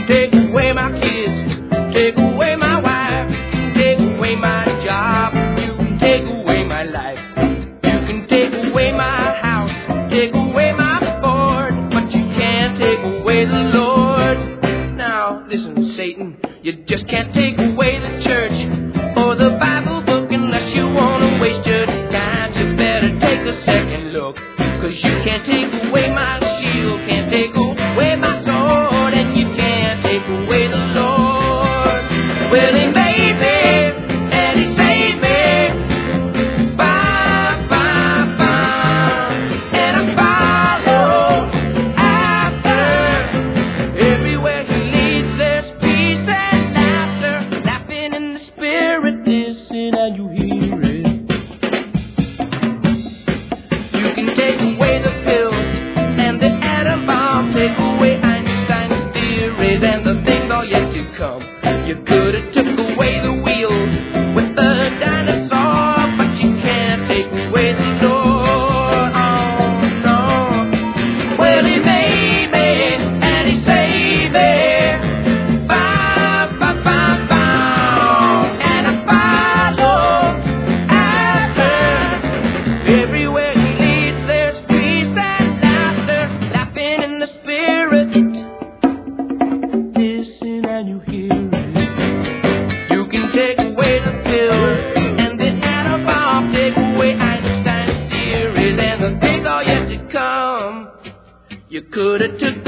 take away my kids, take away my wife, take away my job, you can take away my life. You can take away my house, take away my Ford, but you can't take away the Lord. Now, listen, Satan, you just can't take away the church or the Bible book unless you want to waste your time. You better take a second look, 'cause you can't take away my shield, can't take away my sword, and you can't take away the Lord. Well, he made me, and he saved me. Bye, bye, bye. And I follow after. Everywhere he leads, there's peace and laughter. Laughing in the spirit, listen and you hear it. You can take away the pills and the atom bomb, take away Einstein's theories and the things all yet to come. You could have took away the wheels with the dinosaur, but you can't take away the Lord. Oh no. Well, he made me and he saved me. Bye, bye, bye, bye. And I follow after. Everywhere he leads, there's peace and laughter. Laughing in the spirit. Listen and you hear it. You can take away the pill and the atom bomb, take away Einstein's theories and the things all yet to come. You could have took